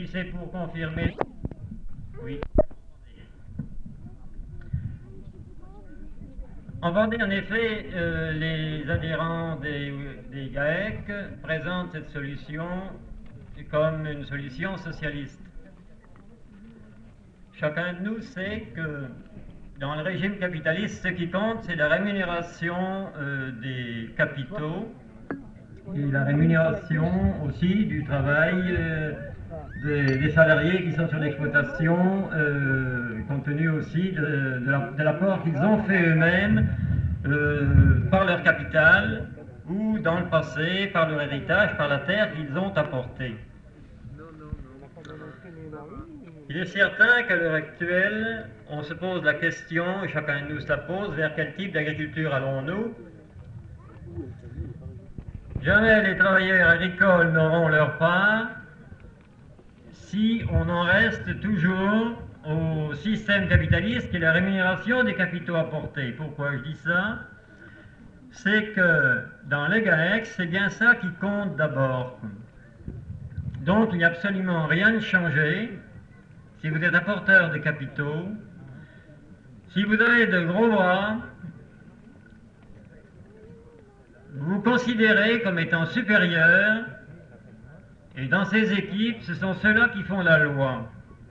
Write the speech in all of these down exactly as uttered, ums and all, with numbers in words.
si c'est pour confirmer... Oui. En Vendée, en effet, euh, les adhérents des, des GAEC présentent cette solution comme une solution socialiste. Chacun de nous sait que dans le régime capitaliste, ce qui compte, c'est la rémunération euh, des capitaux et la rémunération aussi du travail euh, des, des salariés qui sont sur l'exploitation, euh, compte tenu aussi de, de l'apport qu'ils ont fait eux-mêmes euh, par leur capital ou dans le passé par leur héritage, par la terre qu'ils ont apportée. Il est certain qu'à l'heure actuelle, on se pose la question, et chacun de nous se la pose, vers quel type d'agriculture allons-nous? Jamais les travailleurs agricoles n'auront leur part si on en reste toujours au système capitaliste qui est la rémunération des capitaux apportés. Pourquoi je dis ça? C'est que dans les GAEC, c'est bien ça qui compte d'abord. Donc il n'y a absolument rien de changé. Si vous êtes apporteur de capitaux, si vous avez de gros bras, vous vous considérez comme étant supérieur, et dans ces équipes, ce sont ceux-là qui font la loi.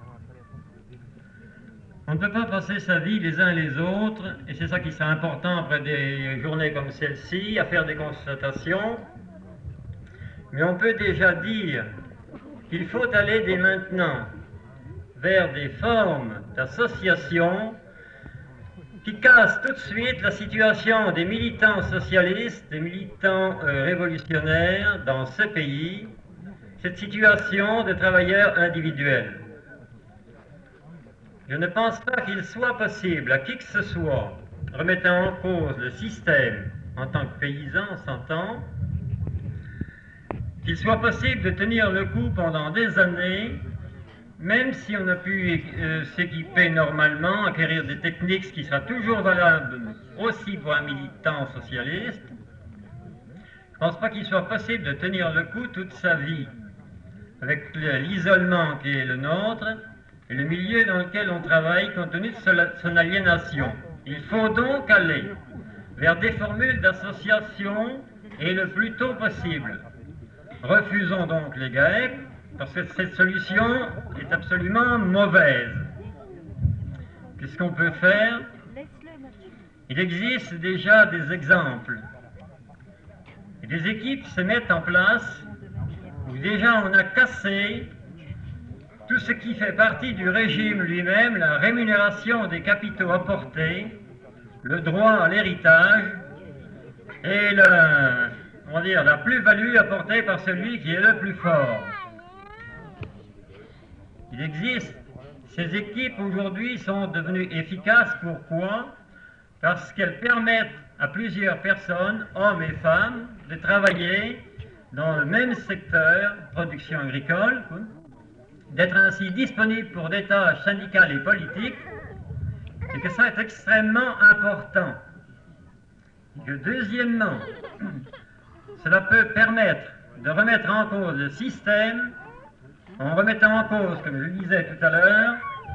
On ne peut pas passer sa vie les uns les autres, et c'est ça qui sera important après des journées comme celle-ci, à faire des constatations, mais on peut déjà dire qu'il faut aller dès maintenant vers des formes d'association qui cassent tout de suite la situation des militants socialistes, des militants euh, révolutionnaires dans ce pays, cette situation de travailleurs individuels. Je ne pense pas qu'il soit possible à qui que ce soit, remettant en cause le système en tant que paysan, s'entend, qu'il soit possible de tenir le coup pendant des années, même si on a pu euh, s'équiper normalement, acquérir des techniques, ce qui sera toujours valable aussi pour un militant socialiste. Je ne pense pas qu'il soit possible de tenir le coup toute sa vie, avec l'isolement qui est le nôtre, et le milieu dans lequel on travaille compte tenu de son aliénation. Il faut donc aller vers des formules d'association et le plus tôt possible. Refusons donc les GAEC, parce que cette solution est absolument mauvaise. Qu'est-ce qu'on peut faire? Il existe déjà des exemples. Et des équipes se mettent en place où déjà on a cassé tout ce qui fait partie du régime lui-même, la rémunération des capitaux apportés, le droit à l'héritage et le, on va dire, la plus-value apportée par celui qui est le plus fort. Il existe, ces équipes aujourd'hui sont devenues efficaces, pourquoi? Parce qu'elles permettent à plusieurs personnes, hommes et femmes, de travailler dans le même secteur, production agricole, d'être ainsi disponibles pour des tâches syndicales et politiques, et que ça est extrêmement important. Et que deuxièmement, cela peut permettre de remettre en cause le système, en remettant en cause, comme je le disais tout à l'heure,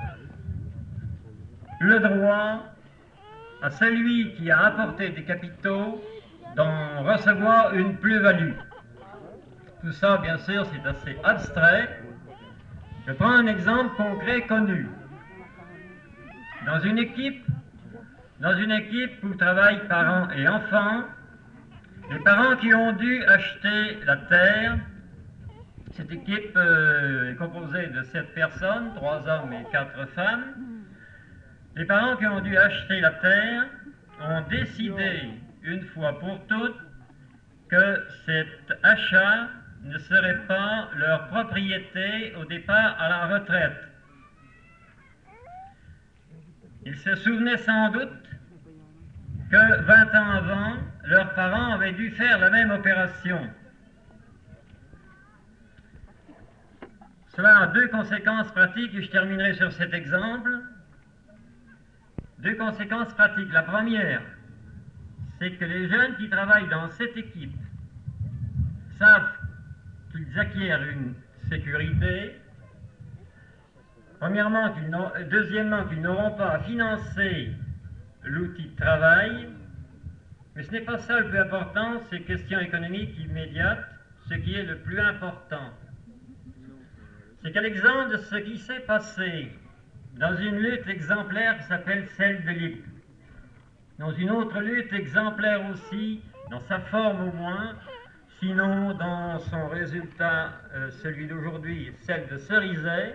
le droit à celui qui a apporté des capitaux d'en recevoir une plus-value. Tout ça, bien sûr, c'est assez abstrait. Je prends un exemple concret connu. Dans une équipe, dans une équipe où travaillent parents et enfants, les parents qui ont dû acheter la terre, cette équipe euh, est composée de sept personnes, trois hommes et quatre femmes. Les parents qui ont dû acheter la terre ont décidé, une fois pour toutes, que cet achat ne serait pas leur propriété au départ à la retraite. Ils se souvenaient sans doute que vingt ans avant, leurs parents avaient dû faire la même opération. Cela a deux conséquences pratiques et je terminerai sur cet exemple. Deux conséquences pratiques. La première, c'est que les jeunes qui travaillent dans cette équipe savent qu'ils acquièrent une sécurité, Premièrement, qu'ils n'auront- deuxièmement, qu'ils n'auront pas à financer l'outil de travail. Mais ce n'est pas ça le plus important, c'est question économique immédiate. Ce qui est le plus important, c'est qu'à l'exemple de ce qui s'est passé dans une lutte exemplaire qui s'appelle celle de l'I P, dans une autre lutte exemplaire aussi, dans sa forme au moins, sinon dans son résultat, euh, celui d'aujourd'hui, celle de Cerizay,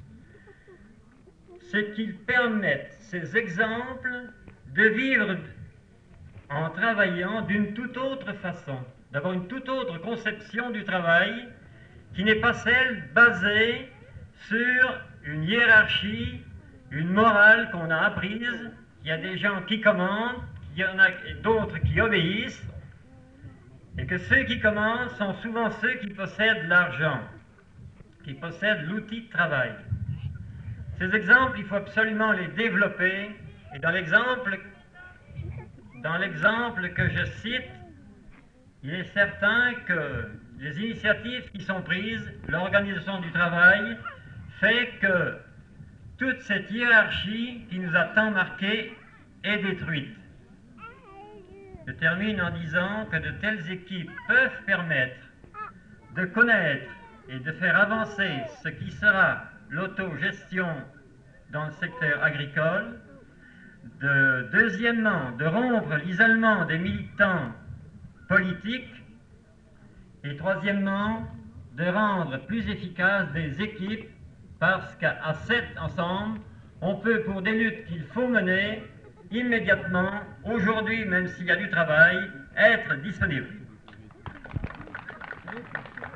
c'est qu'ils permettent, ces exemples, de vivre en travaillant d'une toute autre façon, d'avoir une toute autre conception du travail qui n'est pas celle basée sur une hiérarchie, une morale qu'on a apprise. Il y a des gens qui commandent, il y en a d'autres qui obéissent, et que ceux qui commandent sont souvent ceux qui possèdent l'argent, qui possèdent l'outil de travail. Ces exemples, il faut absolument les développer, et dans l'exemple Dans l'exemple que je cite, il est certain que les initiatives qui sont prises, l'organisation du travail, fait que toute cette hiérarchie qui nous a tant marqués est détruite. Je termine en disant que de telles équipes peuvent permettre de connaître et de faire avancer ce qui sera l'autogestion dans le secteur agricole. De, deuxièmement, de rompre l'isolement des militants politiques, et troisièmement, de rendre plus efficaces des équipes, parce qu'à sept ensemble, on peut, pour des luttes qu'il faut mener, immédiatement, aujourd'hui, même s'il y a du travail, être disponible.